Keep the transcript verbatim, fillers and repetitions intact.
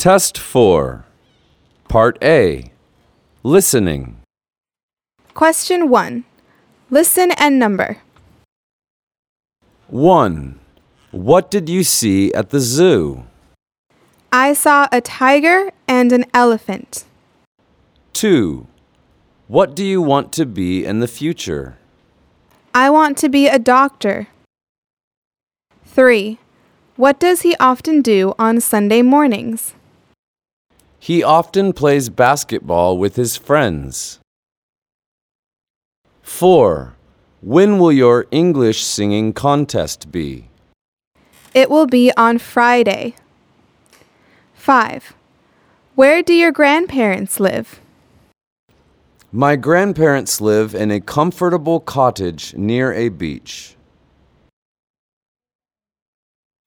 Test four. Part A. Listening. Question one. Listen and number. one. What did you see at the zoo? I saw a tiger and an elephant. two. What do you want to be in the future? I want to be a doctor. three. What does he often do on Sunday mornings? He often plays basketball with his friends. four. When will your English singing contest be? It will be on Friday. five. Where do your grandparents live? My grandparents live in a comfortable cottage near a beach.